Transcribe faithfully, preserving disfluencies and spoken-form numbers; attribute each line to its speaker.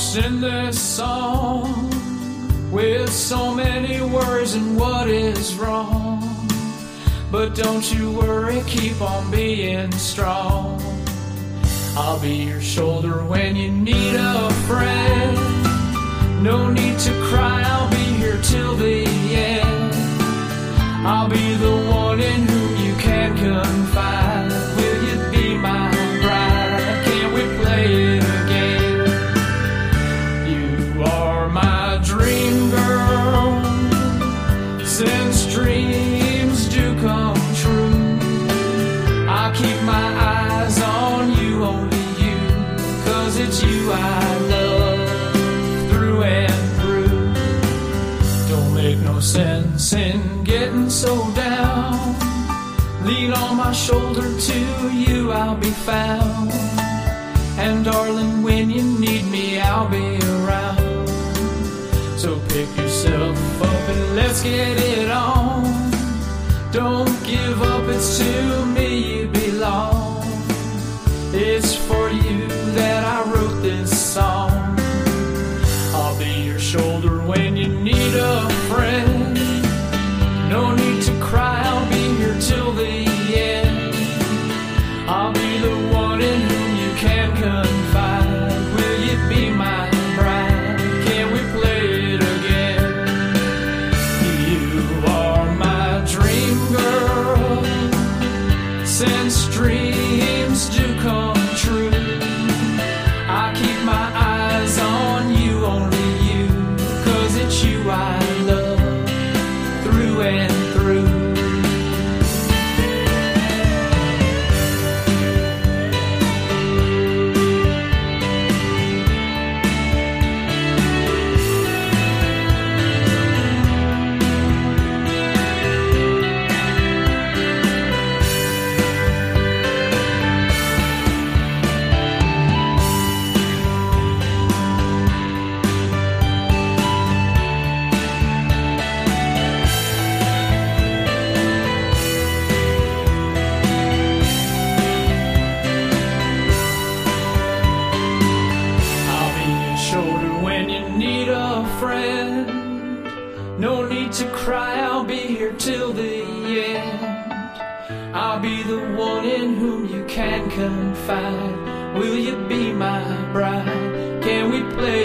Speaker 1: lost in this song with so many words and what is wrong. But don't you worry, keep on being strong. I'll be your shoulder when you need a friend. No need to cry, I'll be here till the end. I'll be the one in whom you can confide. Will you be my bride? Can we play it again? You are my dream girl, since dreams do come true. I keep my eyes on you, only you, 'cause it's you I love through and through. Don't make no sense in getting so down. Lean on my shoulder, to you I'll be found. And darling, when you need me, I'll be around. So pick yourself up and let's get it on. Don't give up, it's to me you belong. It's for you that I wrote this song. I'll be your shoulder when you need a friend. No need to cry, I'll be here till the end. I'll be the one in whom you can confide. Will you be my bride? Can we play it again? You are my dream girl, since dreams do come true. I keep my eyes on you, only you, 'cause it's you I love through and through. No need to cry, I'll be here till the end. I'll be the one in whom you can confide. Will you be my bride? Can we play